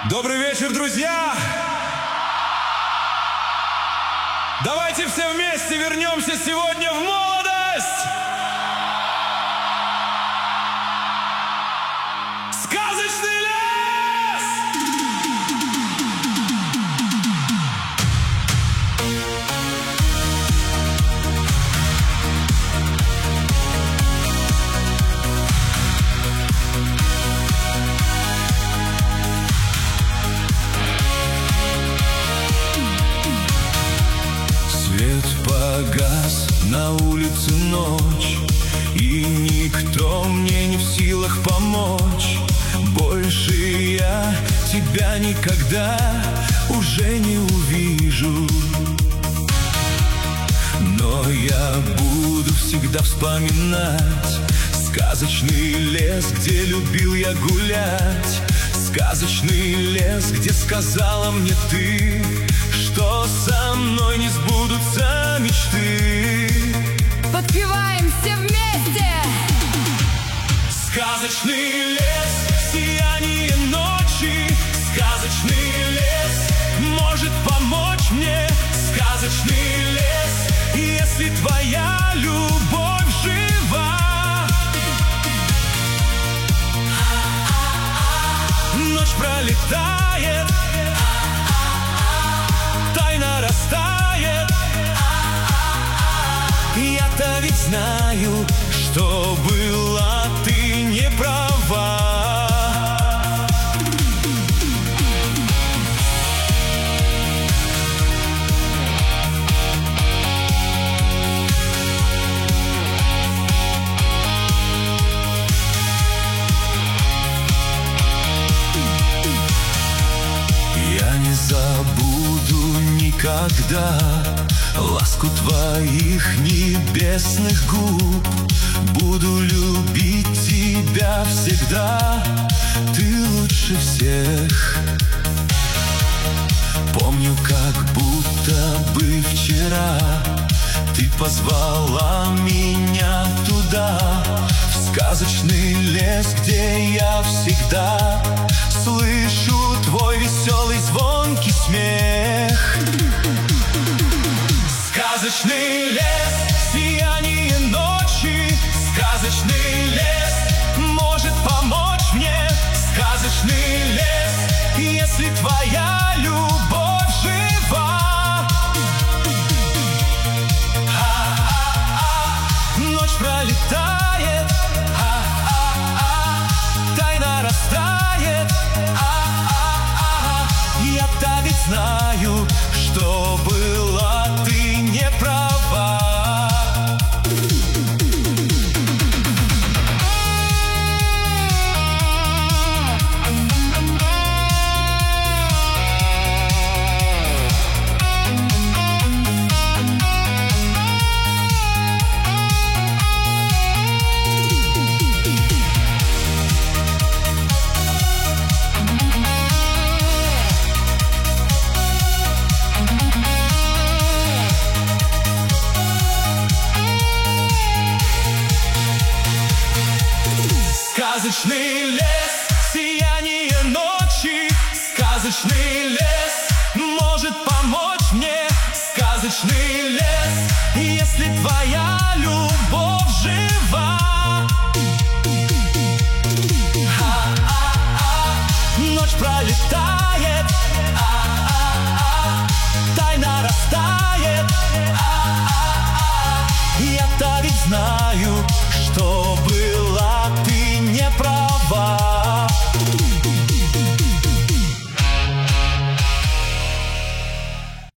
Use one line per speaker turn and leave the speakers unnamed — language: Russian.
Добрый вечер, друзья! Давайте все вместе вернемся сегодня в молодость! Сказочный лес!
Свет погас, на улице ночь, и никто мне не в силах помочь. Больше я тебя никогда уже не увижу, но я буду всегда вспоминать сказочный лес, где любил я гулять. Сказочный лес, где сказала мне ты, что со мной не сбудутся мечты.
Подпеваем все вместе!
Сказочный лес, сияние ночи. Сказочный лес может помочь мне. Сказочный лес, если твоя любовь жива. Ночь пролетает, тайна растает. Я-то ведь знаю, что была ты не права. Я не забуду никогда ласку твоих небесных губ. Буду любить тебя всегда, ты лучше всех. Помню, как будто бы вчера ты позвала меня туда, в сказочный лес, где я всегда слышу твой веселый звонкий смех. Сказочный лес, сияние ночи. Сказочный лес может помочь мне. Сказочный лес, если твоя любовь жива. Ночь пролетает, тайна растает. Я-то ведь знаю, что была ты не права. Сказочный лес, сияние ночи. Сказочный лес